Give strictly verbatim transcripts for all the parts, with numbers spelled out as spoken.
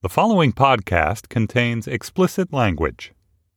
The following podcast contains explicit language.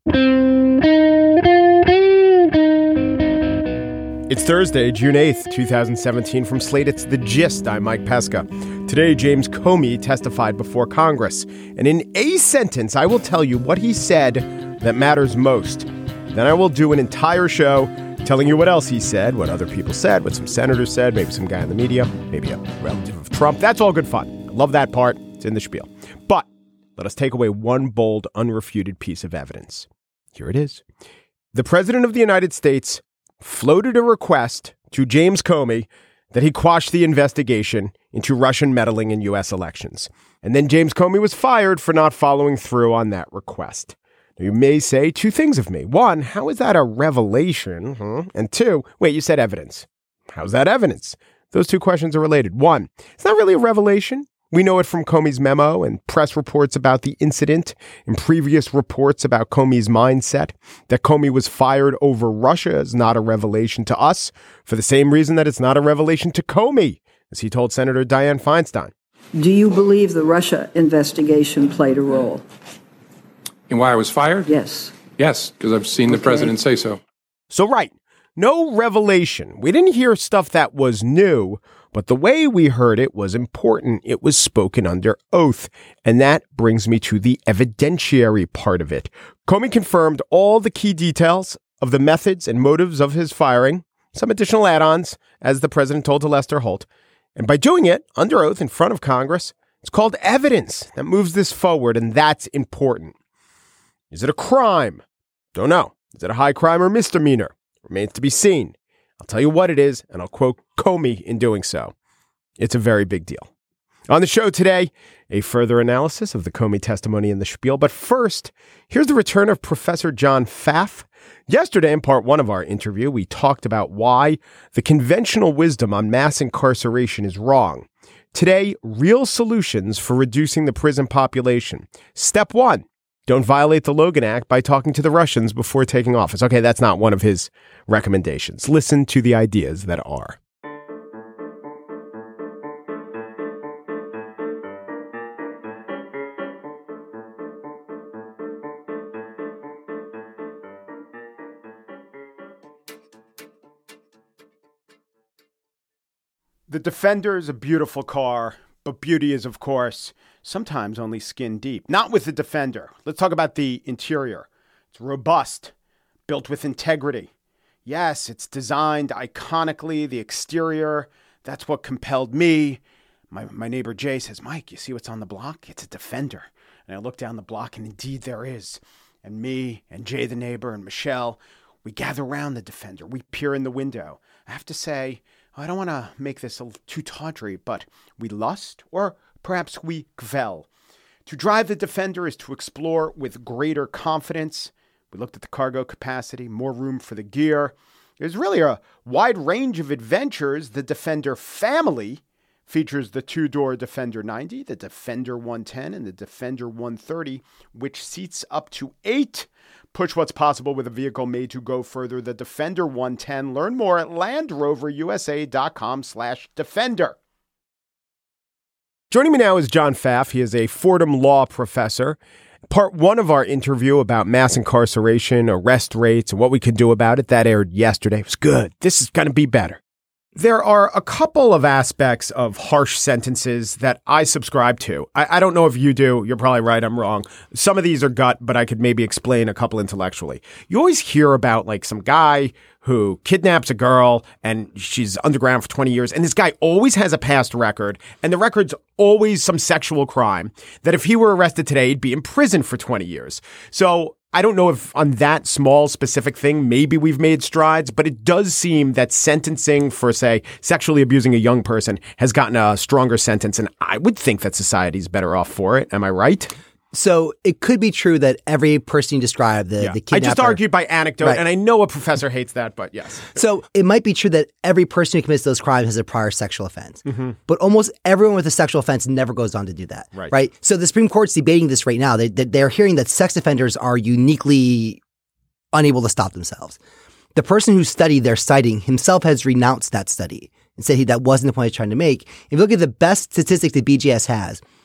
It's Thursday, June eighth, twenty seventeen. From Slate, it's The Gist. I'm Mike Pesca. Today, James Comey testified before Congress. And in a sentence, I will tell you what he said that matters most. Then I will do an entire show telling you what else he said, what other people said, what some senators said, maybe some guy in the media, maybe a relative of Trump. That's all good fun. I love that part. It's in the spiel. But let us take away one bold, unrefuted piece of evidence. Here it is. The President of the United States floated a request to James Comey that he quash the investigation into Russian meddling in U S elections. And then James Comey was fired for not following through on that request. Now, you may say two things of me. One, how is that a revelation? Huh? And two, wait, you said evidence. How's that evidence? Those two questions are related. One, it's not really a revelation. We know it from Comey's memo and press reports about the incident and previous reports about Comey's mindset. That Comey was fired over Russia is not a revelation to us for the same reason that it's not a revelation to Comey, as he told Senator Dianne Feinstein. Do you believe the Russia investigation played a role? In why I was fired? Yes. Yes, because I've seen the Okay. president say so. So, right. No revelation. We didn't hear stuff that was new, but the way we heard it was important. It was spoken under oath. And that brings me to the evidentiary part of it. Comey confirmed all the key details of the methods and motives of his firing, some additional add-ons, as the president told to Lester Holt. And by doing it under oath in front of Congress, it's called evidence that moves this forward, and that's important. Is it a crime? Don't know. Is it a high crime or misdemeanor? Remains to be seen. I'll tell you what it is, and I'll quote Comey in doing so. It's a very big deal. On the show today, a further analysis of the Comey testimony in the spiel. But first, here's the return of Professor John Pfaff. Yesterday, in part one of our interview, we talked about why the conventional wisdom on mass incarceration is wrong. Today, real solutions for reducing the prison population. Step one. Don't violate the Logan Act by talking to the Russians before taking office. Okay, that's not one of his recommendations. Listen to the ideas that are. The Defender is a beautiful car, but beauty is, of course, sometimes only skin deep. Not with the Defender. Let's talk about the interior. It's robust, built with integrity. Yes, it's designed iconically. The exterior, that's what compelled me. My my neighbor Jay says, Mike, you see what's on the block? It's a Defender. And I look down the block, and indeed there is. And me and Jay the neighbor and Michelle, we gather around the Defender. We peer in the window. I have to say, I don't want to make this a too tawdry, but we lust, or perhaps we gvel. To drive the Defender is to explore with greater confidence. We looked at the cargo capacity, more room for the gear. There's really a wide range of adventures. The Defender family features the two-door Defender ninety, the Defender one ten, and the Defender one thirty, which seats up to eight. Push what's possible with a vehicle made to go further. The Defender one ten. Learn more at LandRoverUSA.com slash Defender. Joining me now is John Pfaff. He is a Fordham law professor. Part one of our interview about mass incarceration, arrest rates, and what we could do about it, that aired yesterday. It was good. This is going to be better. There are a couple of aspects of harsh sentences that I subscribe to. I, I don't know if you do. You're probably right. I'm wrong. Some of these are gut, but I could maybe explain a couple intellectually. You always hear about like some guy who kidnaps a girl and she's underground for twenty years. And this guy always has a past record. And the record's always some sexual crime that if he were arrested today, he'd be in prison for twenty years. So I don't know if on that small specific thing, maybe we've made strides, but it does seem that sentencing for, say, sexually abusing a young person has gotten a stronger sentence. And I would think that society's better off for it. Am I right? So it could be true that every person you describe, the, yeah. the kidnapper... I just argued by anecdote, right. And I know a professor hates that, but yes. So it might be true that every person who commits those crimes has a prior sexual offense. Mm-hmm. But almost everyone with a sexual offense never goes on to do that. Right. Right. So the Supreme Court's debating this right now. They, they're hearing that sex offenders are uniquely unable to stop themselves. The person who studied their citing himself has renounced that study and said he, that wasn't the point he's trying to make. If you look at the best statistic that B J S has,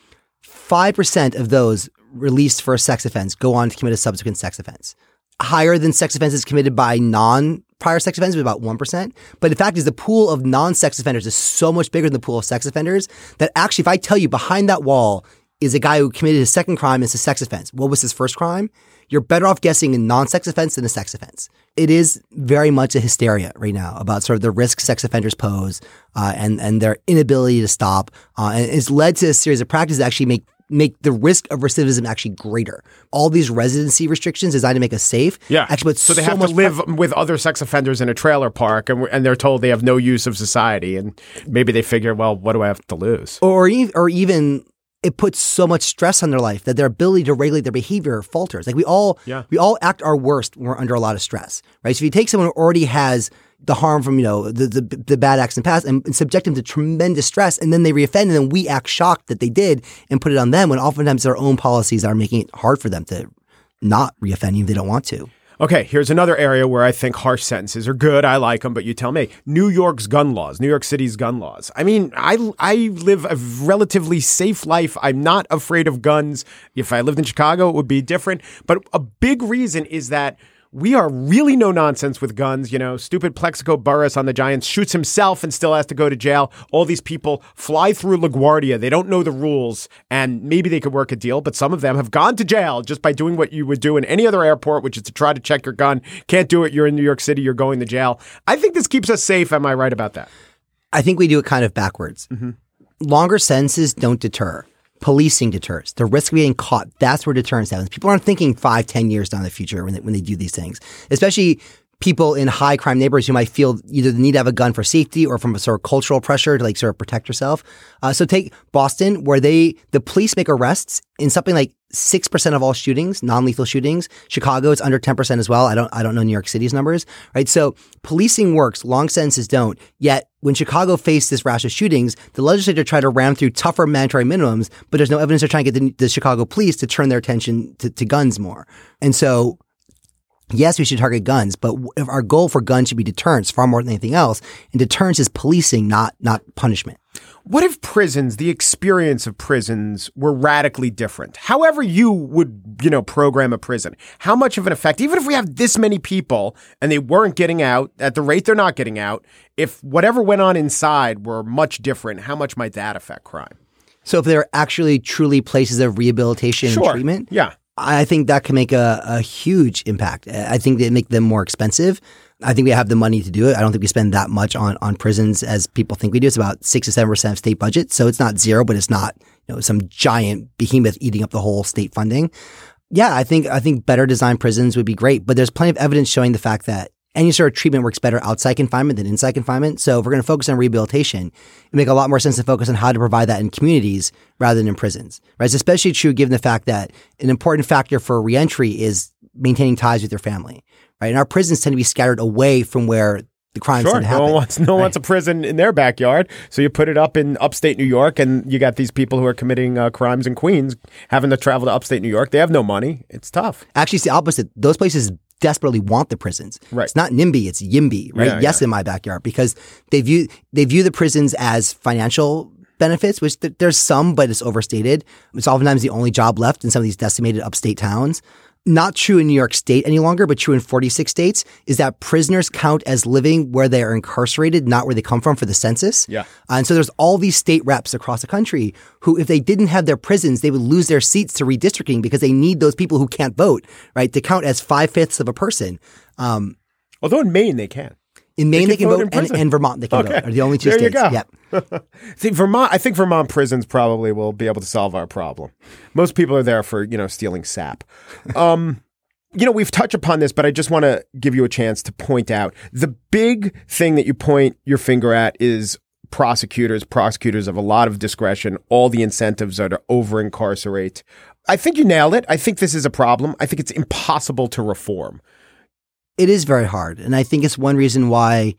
five percent of those released for a sex offense go on to commit a subsequent sex offense. Higher than sex offenses committed by non-prior sex offenders, about one percent. But the fact is the pool of non-sex offenders is so much bigger than the pool of sex offenders that actually, if I tell you behind that wall is a guy who committed his second crime as a sex offense, what was his first crime? You're better off guessing a non-sex offense than a sex offense. It is very much a hysteria right now about sort of the risk sex offenders pose uh, and, and their inability to stop. Uh, and it's led to a series of practices that actually make make the risk of recidivism actually greater. All these residency restrictions designed to make us safe. Yeah. Actually, put so they so have much to live pre- with other sex offenders in a trailer park, and, and they're told they have no use of society. And maybe they figure, well, what do I have to lose? Or, or, or even it puts so much stress on their life that their ability to regulate their behavior falters. Like we all, yeah. we all act our worst when we're under a lot of stress, right? So if you take someone who already has the harm from, you know, the, the, the bad acts in the past and, and subject them to tremendous stress, and then they reoffend, and then we act shocked that they did and put it on them when oftentimes their own policies are making it hard for them to not reoffend even if they don't want to. Okay, here's another area where I think harsh sentences are good. I like them, but you tell me. New York's gun laws, New York City's gun laws. I mean, I, I live a relatively safe life. I'm not afraid of guns. If I lived in Chicago, it would be different. But a big reason is that we are really no nonsense with guns. You know, stupid Plexico Burress on the Giants shoots himself and still has to go to jail. All these people fly through LaGuardia. They don't know the rules, and maybe they could work a deal, but some of them have gone to jail just by doing what you would do in any other airport, which is to try to check your gun. Can't do it. You're in New York City. You're going to jail. I think this keeps us safe. Am I right about that? I think we do it kind of backwards. Mm-hmm. Longer sentences don't deter. Policing deters. The risk of getting caught, that's where deterrence happens. People aren't thinking five, ten years down the future when they, when they do these things, especially people in high crime neighborhoods who might feel either the need to have a gun for safety or from a sort of cultural pressure to like sort of protect yourself. Uh, so take Boston, where they the police make arrests in something like six percent of all shootings, non-lethal shootings. Chicago, it's under ten percent as well. I don't I don't know New York City's numbers, right? So policing works, long sentences don't. Yet when Chicago faced this rash of shootings, the legislature tried to ram through tougher mandatory minimums, but there's no evidence they're trying to get the, the Chicago police to turn their attention to, to guns more. And so yes, we should target guns, but if our goal for guns should be deterrence far more than anything else. And deterrence is policing, not not punishment. What if prisons, the experience of prisons, were radically different? However you would, you know, program a prison, how much of an effect, even if we have this many people and they weren't getting out at the rate they're not getting out, if whatever went on inside were much different, how much might that affect crime? So if they're actually truly places of rehabilitation sure. and treatment, yeah. I think that can make a, a huge impact. I think they make them more expensive. I think we have the money to do it. I don't think we spend that much on, on prisons as people think we do. It's about six to seven percent of state budget. So it's not zero, but it's not, you know, some giant behemoth eating up the whole state funding. Yeah, I think I think better designed prisons would be great. But there's plenty of evidence showing the fact that any sort of treatment works better outside confinement than inside confinement. So if we're going to focus on rehabilitation, it make a lot more sense to focus on how to provide that in communities rather than in prisons, right? It's especially true given the fact that an important factor for reentry is maintaining ties with your family, right? And our prisons tend to be scattered away from where the crimes sure. tend to happen. No one wants, no right? one wants a prison in their backyard. So you put it up in upstate New York, and you got these people who are committing uh, crimes in Queens having to travel to upstate New York. They have no money. It's tough. Actually, it's the opposite. Those places desperately want the prisons. Right. It's not NIMBY, it's YIMBY, right? Yeah, yes, yeah. in my backyard, because they view they view the prisons as financial benefits, which th- there's some, but it's overstated. It's oftentimes the only job left in some of these decimated upstate towns. Not true in New York State any longer, but true in forty-six states, is that prisoners count as living where they are incarcerated, not where they come from for the census. Yeah. Uh, and so there's all these state reps across the country who, if they didn't have their prisons, they would lose their seats to redistricting because they need those people who can't vote, right, to count as five-fifths of a person. Um, Although in Maine, they can. in Maine, they can can, vote vote, in and, prison. and Vermont, they can Okay. vote. Are the only two There you states. go. Yep. See, Vermont, I think Vermont prisons probably will be able to solve our problem. Most people are there for, you know, stealing sap. Um, you know, we've touched upon this, but I just want to give you a chance to point out the big thing that you point your finger at is prosecutors. Prosecutors have a lot of discretion. All the incentives are to over-incarcerate. I think you nailed it. I think this is a problem. I think it's impossible to reform. It is very hard. And I think it's one reason why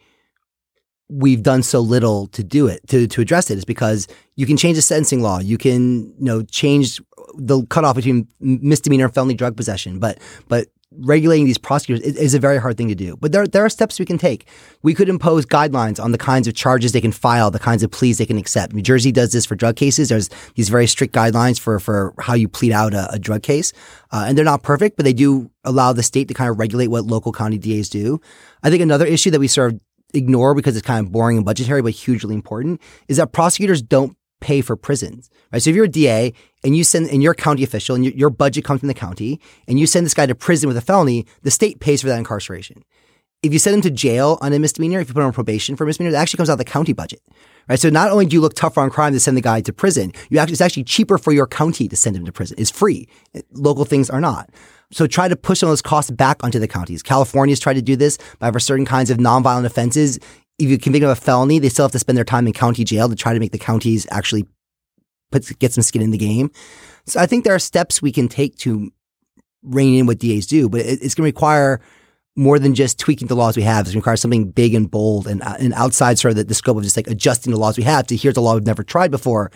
we've done so little to do it, to, to address it, is because you can change the sentencing law. You can, you know, change the cutoff between misdemeanor and felony drug possession. But, but regulating these prosecutors is, is a very hard thing to do. But there, there are steps we can take. We could impose guidelines on the kinds of charges they can file, the kinds of pleas they can accept. New Jersey does this for drug cases. There's these very strict guidelines for, for how you plead out a, a drug case. Uh, and they're not perfect, but they do allow the state to kind of regulate what local county D As do. I think another issue that we sort of ignore because it's kind of boring and budgetary, but hugely important, is that prosecutors don't pay for prisons, right? So if you're a D A and you send, and you're a county official and your, your budget comes from the county and you send this guy to prison with a felony, the state pays for that incarceration. If you send him to jail on a misdemeanor, if you put him on probation for a misdemeanor, it actually comes out of the county budget, right? So not only do you look tougher on crime to send the guy to prison, you actually, it's actually cheaper for your county to send him to prison. It's free. Local things are not. So try to push some of those costs back onto the counties. California's tried to do this by for certain kinds of nonviolent offenses. If you convict them of a felony, they still have to spend their time in county jail to try to make the counties actually put, get some skin in the game. So I think there are steps we can take to rein in what D As do, but it, it's going to require more than just tweaking the laws we have. It's going to require something big and bold and, and outside sort of the, the scope of just like adjusting the laws we have to here's a law we've never tried before,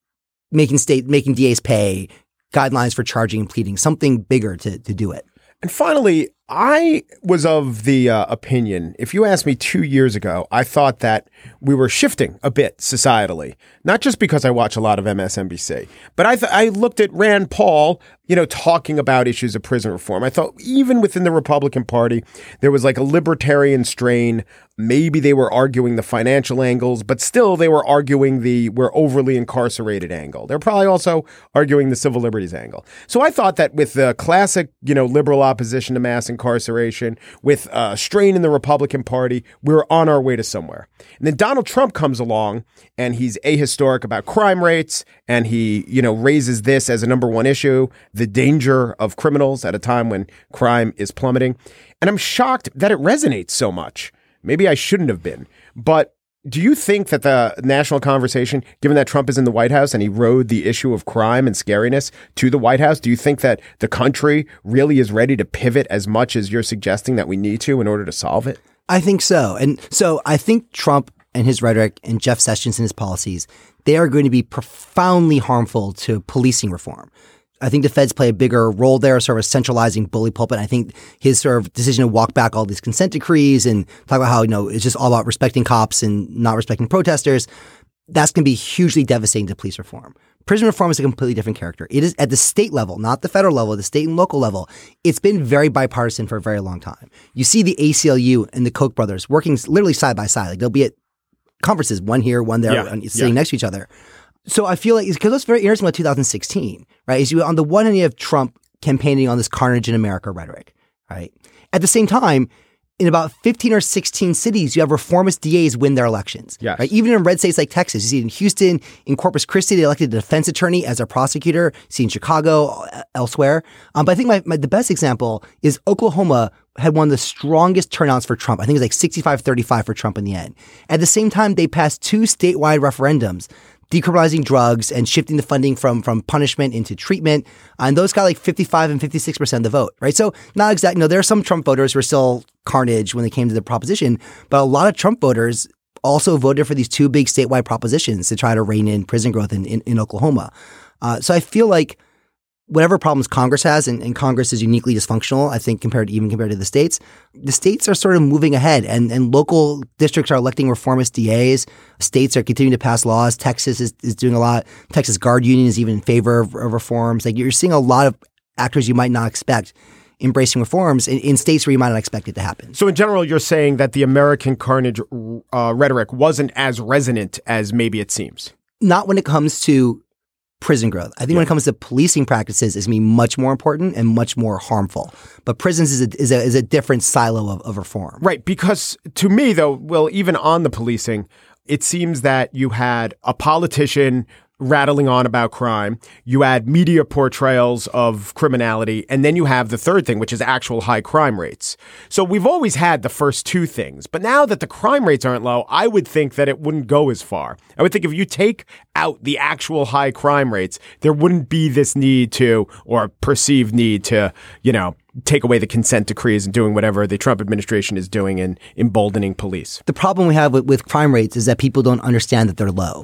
making state, making D As pay, guidelines for charging and pleading, something bigger to, to do it. And finally, I was of the uh, opinion, if you asked me two years ago, I thought that we were shifting a bit societally, not just because I watch a lot of M S N B C, but I th- I looked at Rand Paul, you know, talking about issues of prison reform. I thought even within the Republican Party, there was like a libertarian strain. Maybe they were arguing the financial angles, but still they were arguing the we're overly incarcerated angle. They're probably also arguing the civil liberties angle. So I thought that with the classic, you know, liberal opposition to mass incarceration, with a strain in the Republican Party, we were on our way to somewhere. And then Donald Trump comes along and he's ahistoric about crime rates and he, you know, raises this as a number one issue, the danger of criminals at a time when crime is plummeting. And I'm shocked that it resonates so much. Maybe I shouldn't have been. But do you think that the national conversation, given that Trump is in the White House and he rode the issue of crime and scariness to the White House, do you think that the country really is ready to pivot as much as you're suggesting that we need to in order to solve it? I think so. And so I think Trump and his rhetoric and Jeff Sessions and his policies, they are going to be profoundly harmful to policing reform. I think the feds play a bigger role there, sort of centralizing bully pulpit. I think his sort of decision to walk back all these consent decrees and talk about how, you know, it's just all about respecting cops and not respecting protesters, that's going to be hugely devastating to police reform. Prison reform is a completely different character. It is at the state level, not the federal level, the state and local level. It's been very bipartisan for a very long time. You see the A C L U and the Koch brothers working literally side by side. Like they'll be at conferences, one here, one there, yeah, sitting yeah. next to each other. So I feel like, because it's very interesting about two thousand sixteen, right? Is you, on the one hand, you have Trump campaigning on this carnage in America rhetoric, right? At the same time, in about fifteen or sixteen cities, you have reformist D As win their elections. Yes. Right? Even in red states like Texas, you see it in Houston, in Corpus Christi, they elected a defense attorney as a prosecutor. You see in Chicago, elsewhere. Um, but I think my, my the best example is Oklahoma had one of the strongest turnouts for Trump. I think it was like sixty-five thirty-five for Trump in the end. At the same time, they passed two statewide referendums decriminalizing drugs and shifting the funding from, from punishment into treatment. And those got like fifty-five and fifty-six percent of the vote, right? So not exactly, you know, there are some Trump voters who are still carnage when they came to the proposition, but a lot of Trump voters also voted for these two big statewide propositions to try to rein in prison growth in, in, in Oklahoma. Uh, so I feel like whatever problems Congress has, and, and Congress is uniquely dysfunctional, I think, compared to, even compared to the states, the states are sort of moving ahead, and, and local districts are electing reformist D As. States are continuing to pass laws. Texas is, is doing a lot. Texas Guard Union is even in favor of, of reforms. Like you're seeing a lot of actors you might not expect embracing reforms in, in states where you might not expect it to happen. So in general, you're saying that the American carnage uh, rhetoric wasn't as resonant as maybe it seems? Not when it comes to prison growth. I think yeah. when it comes to policing practices, it's going to be much more important and much more harmful. But prisons is a, is a, is a different silo of, of reform. Right. Because to me, though, well, even on the policing, it seems that you had a politician rattling on about crime, you add media portrayals of criminality, and then you have the third thing, which is actual high crime rates. So we've always had the first two things, but now that the crime rates aren't low, I would think that it wouldn't go as far. I would think if you take out the actual high crime rates, there wouldn't be this need to, or perceived need to, you know, take away the consent decrees and doing whatever the Trump administration is doing in emboldening police. The problem we have with, with crime rates is that people don't understand that they're low.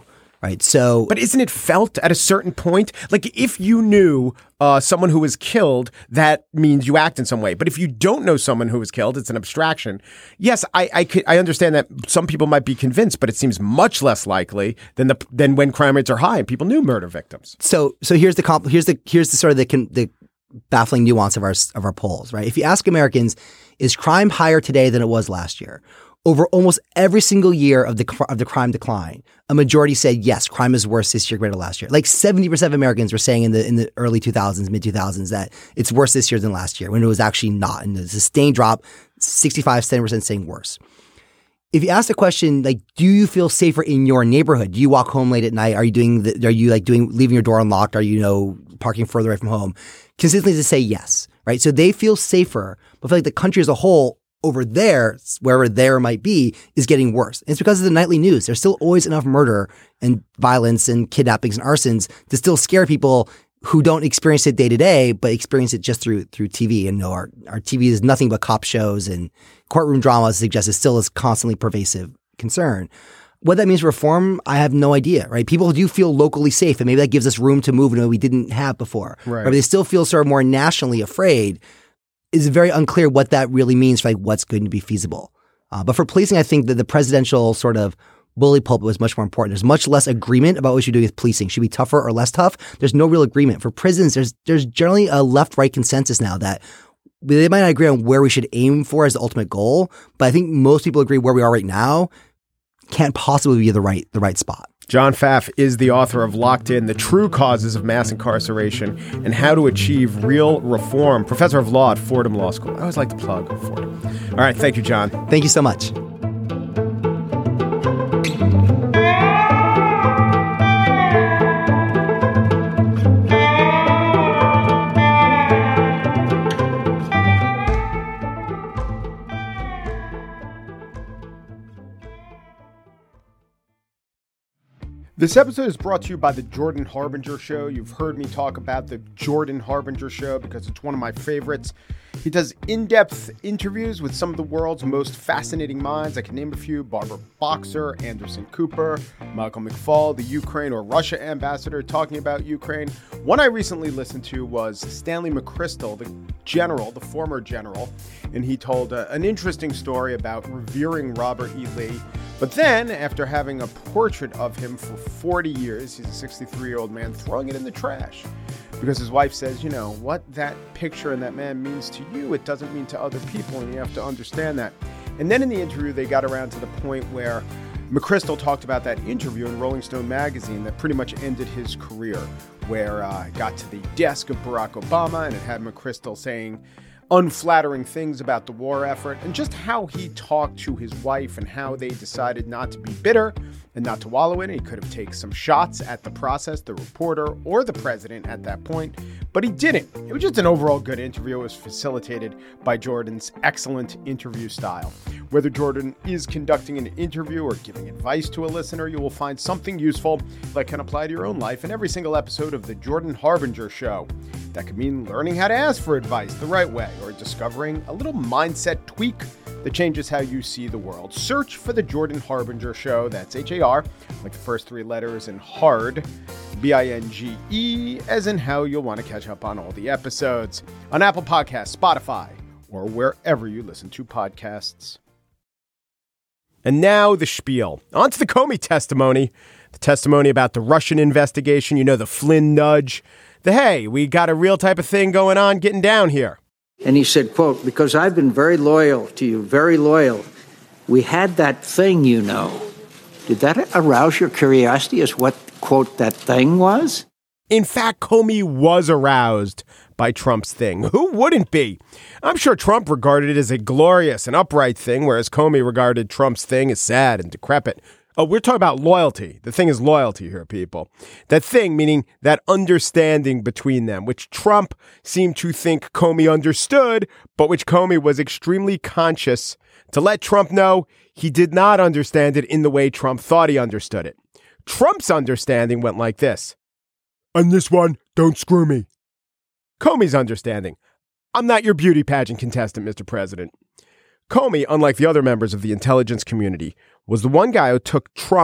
right? So, but isn't it felt at a certain point? Like if you knew uh, someone who was killed, that means you act in some way. But if you don't know someone who was killed, it's an abstraction. Yes, I I, could, I understand that some people might be convinced, but it seems much less likely than the than when crime rates are high and people knew murder victims. So so here's the comp- here's the here's the sort of the the baffling nuance of our of our polls, right? If you ask Americans, is crime higher today than it was last year? Over almost every single year of the of the crime decline, a majority said yes, crime is worse this year compared to last year. Like seventy percent of Americans were saying in the in the early two thousands, mid two thousands that it's worse this year than last year, when it was actually not. And the sustained drop, sixty-five, seventy percent saying worse. If you ask the question, like, do you feel safer in your neighborhood? Do you walk home late at night? Are you doing the, are you like doing leaving your door unlocked? Are you, you know, parking further away from home? Consistently to say yes, right? So they feel safer, but feel like the country as a whole over there, wherever there might be, is getting worse. And it's because of the nightly news. There's still always enough murder and violence and kidnappings and arsons to still scare people who don't experience it day to day, but experience it just through through T V. And you know, our, our T V is nothing but cop shows and courtroom dramas suggest it still is constantly pervasive concern. What that means for reform, I have no idea, right? People do feel locally safe, and maybe that gives us room to move in a way we didn't have before. Right. Or they still feel sort of more nationally afraid. It's very unclear what that really means for like what's going to be feasible. Uh, but for policing, I think that the presidential sort of bully pulpit was much more important. There's much less agreement about what we should do with policing. Should be tougher or less tough? There's no real agreement. For prisons, there's there's generally a left-right consensus now that they might not agree on where we should aim for as the ultimate goal, but I think most people agree where we are right now can't possibly be the right the right spot. John Pfaff is the author of Locked In, The True Causes of Mass Incarceration and How to Achieve Real Reform, professor of law at Fordham Law School. I always like to plug Fordham. All right. Thank you, John. Thank you so much. This episode is brought to you by the Jordan Harbinger Show. You've heard me talk about the Jordan Harbinger Show because it's one of my favorites. He does in-depth interviews with some of the world's most fascinating minds. I can name a few: Barbara Boxer, Anderson Cooper, Michael McFaul, the Ukraine or Russia ambassador talking about Ukraine. One I recently listened to was Stanley McChrystal, the general, the former general, and he told uh, an interesting story about revering Robert E. Lee. But then, after having a portrait of him for forty years, he's a sixty-three-year-old man, throwing it in the trash. Because his wife says, you know, what that picture and that man means to you, it doesn't mean to other people, and you have to understand that. And then in the interview, they got around to the point where McChrystal talked about that interview in Rolling Stone magazine that pretty much ended his career, where uh, it got to the desk of Barack Obama, and it had McChrystal saying unflattering things about the war effort, and just how he talked to his wife and how they decided not to be bitter and not to wallow in it. He could have taken some shots at the process, the reporter, or the president at that point, but he didn't. It was just an overall good interview. It was facilitated by Jordan's excellent interview style. Whether Jordan is conducting an interview or giving advice to a listener, you will find something useful that can apply to your own life in every single episode of The Jordan Harbinger Show. That could mean learning how to ask for advice the right way, or discovering a little mindset tweak that changes how you see the world. Search for The Jordan Harbinger Show. That's H A R, like the first three letters, and hard, B I N G E, as in how you'll want to catch up on all the episodes on Apple Podcasts, Spotify, or wherever you listen to podcasts. And now the spiel. On to the Comey testimony. The testimony about the Russian investigation, you know, the Flynn nudge. The, hey, we got a real type of thing going on getting down here. And he said, quote, because I've been very loyal to you, very loyal. We had that thing, you know. Did that arouse your curiosity as what, quote, that thing was? In fact, Comey was aroused by Trump's thing. Who wouldn't be? I'm sure Trump regarded it as a glorious and upright thing, whereas Comey regarded Trump's thing as sad and decrepit. Oh, we're talking about loyalty. The thing is loyalty here, people. That thing, meaning that understanding between them, which Trump seemed to think Comey understood, but which Comey was extremely conscious to let Trump know he did not understand it in the way Trump thought he understood it. Trump's understanding went like this. On this one, don't screw me. Comey's understanding. I'm not your beauty pageant contestant, Mister President. Comey, unlike the other members of the intelligence community, was the one guy who took Trump's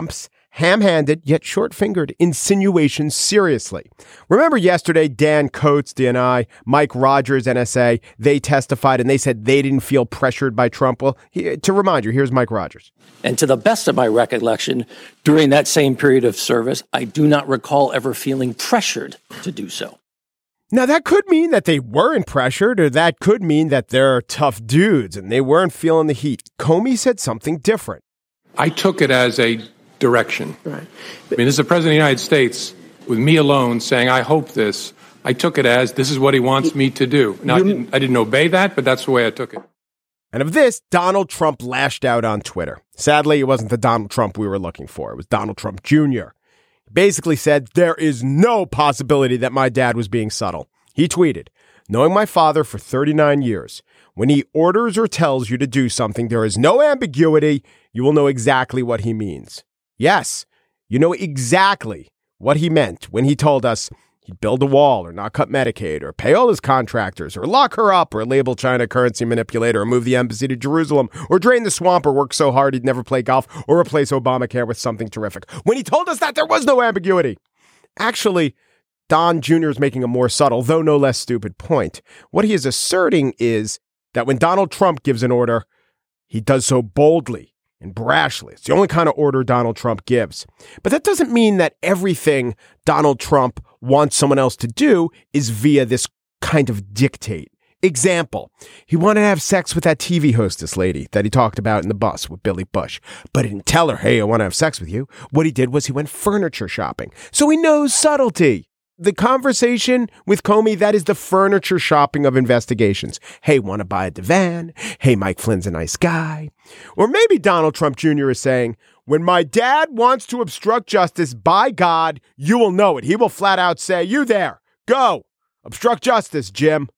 ham-handed yet short-fingered insinuations seriously. Remember yesterday, Dan Coates, D N I, Mike Rogers, N S A, they testified and they said they didn't feel pressured by Trump. Well, he, to remind you, here's Mike Rogers. And to the best of my recollection, during that same period of service, I do not recall ever feeling pressured to do so. Now, that could mean that they weren't pressured, or that could mean that they're tough dudes and they weren't feeling the heat. Comey said something different. I took it as a direction. Right. I mean, this is the President of the United States with me alone saying, I hope this. I took it as this is what he wants me to do. Now, I didn't, I didn't obey that, but that's the way I took it. And of this, Donald Trump lashed out on Twitter. Sadly, it wasn't the Donald Trump we were looking for. It was Donald Trump Junior Basically said, there is no possibility that my dad was being subtle. He tweeted, knowing my father for thirty-nine years, when he orders or tells you to do something, there is no ambiguity. You will know exactly what he means. Yes, you know exactly what he meant when he told us he'd build a wall or not cut Medicaid or pay all his contractors or lock her up or label China a currency manipulator or move the embassy to Jerusalem or drain the swamp or work so hard he'd never play golf or replace Obamacare with something terrific. When he told us that, there was no ambiguity. Actually, Don Junior is making a more subtle, though no less stupid point. What he is asserting is that when Donald Trump gives an order, he does so boldly and brashly. It's the only kind of order Donald Trump gives. But that doesn't mean that everything Donald Trump wants someone else to do is via this kind of dictate. Example, he wanted to have sex with that T V hostess lady that he talked about in the bus with Billy Bush, but he didn't tell her, hey, I want to have sex with you. What he did was he went furniture shopping. So he knows subtlety. The conversation with Comey, that is the furniture shopping of investigations. Hey, want to buy a divan? Hey, Mike Flynn's a nice guy. Or maybe Donald Trump Junior is saying, when my dad wants to obstruct justice, by God, you will know it. He will flat out say, you there, go, obstruct justice, Jim.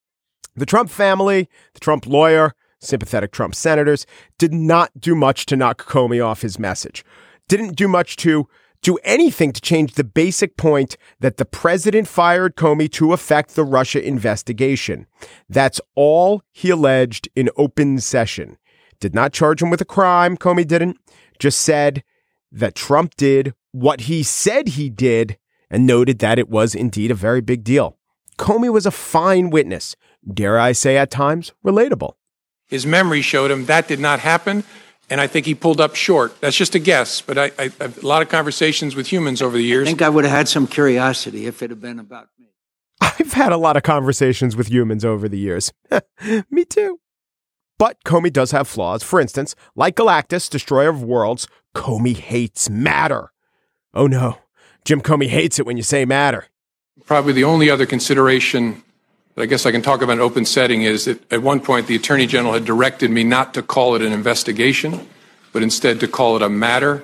The Trump family, the Trump lawyer, sympathetic Trump senators did not do much to knock Comey off his message. Didn't do much to do anything to change the basic point that the president fired Comey to effect the Russia investigation. That's all he alleged in open session. Did not charge him with a crime, Comey didn't. Just said that Trump did what he said he did and noted that it was indeed a very big deal. Comey was a fine witness. Dare I say at times, relatable. His memory showed him that did not happen. And I think he pulled up short. That's just a guess, but I, I, I've a lot of conversations with humans over the years. I think I would have had some curiosity if it had been about me. I've had a lot of conversations with humans over the years. Me too. But Comey does have flaws. For instance, like Galactus, destroyer of worlds, Comey hates matter. Oh no, Jim Comey hates it when you say matter. Probably the only other consideration that I guess I can talk about in open setting is that at one point the Attorney General had directed me not to call it an investigation, but instead to call it a matter.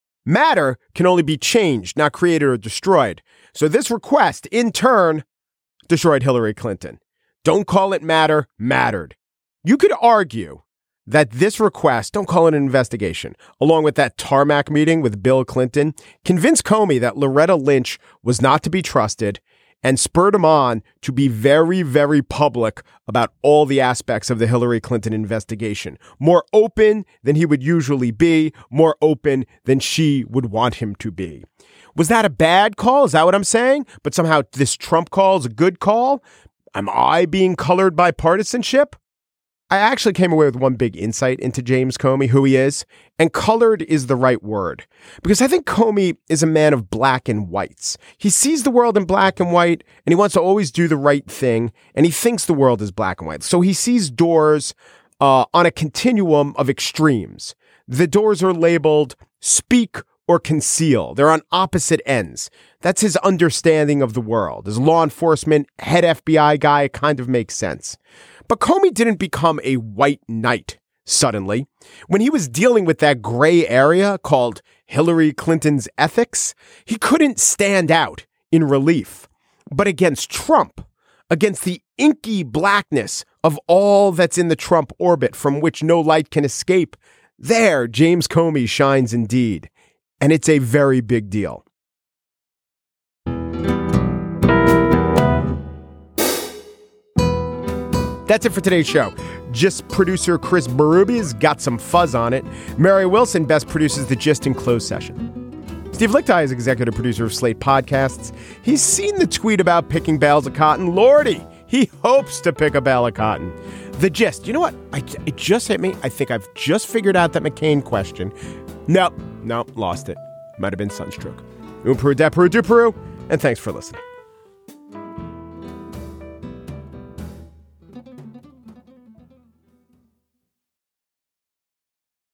Matter can only be changed, not created or destroyed. So this request, in turn, destroyed Hillary Clinton. Don't call it matter, mattered. You could argue that this request, don't call it an investigation, along with that tarmac meeting with Bill Clinton, convinced Comey that Loretta Lynch was not to be trusted and spurred him on to be very, very public about all the aspects of the Hillary Clinton investigation. More open than he would usually be, more open than she would want him to be. Was that a bad call? Is that what I'm saying? But somehow this Trump call is a good call? Am I being colored by partisanship? I actually came away with one big insight into James Comey, who he is, and colored is the right word, because I think Comey is a man of black and whites. He sees the world in black and white, and he wants to always do the right thing, and he thinks the world is black and white. So he sees doors uh, on a continuum of extremes. The doors are labeled speak or conceal. They're on opposite ends. That's his understanding of the world. As law enforcement, head F B I guy, it kind of makes sense. But Comey didn't become a white knight suddenly. When he was dealing with that gray area called Hillary Clinton's ethics, he couldn't stand out in relief. But against Trump, against the inky blackness of all that's in the Trump orbit from which no light can escape, there James Comey shines indeed. And it's a very big deal. That's it for today's show. Gist producer Chris Berube has got some fuzz on it. Mary Wilson best produces the Gist in closed session. Steve Lickteig is executive producer of Slate Podcasts. He's seen the tweet about picking bales of cotton. Lordy, he hopes to pick a bale of cotton. The Gist. You know what? I, it just hit me. I think I've just figured out that McCain question. Nope. Nope. Lost it. Might have been sunstroke. Un Peru, de Peru, du Peru. And thanks for listening.